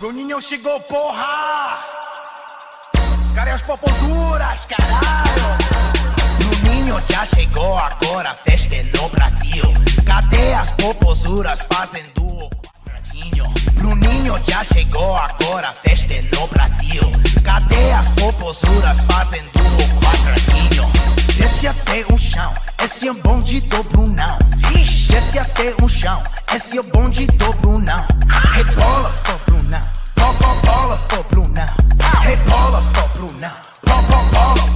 Bruninho chegou, porra! Cadê as popozuras, caralho? Bruninho já chegou agora, a festa é no Brasil. Cadê as popozuras fazendo o quadradinho? Bruninho já chegou agora, a festa é no Brasil. Cadê as popozuras fazendo o quadradinho? Desce até o chão, esse é o bonde do Brunão. Desce até o chão, esse é o bonde do Brunão. Rebola, for Brunão, bola, for Brunão. Rebola, for Brunão, bola.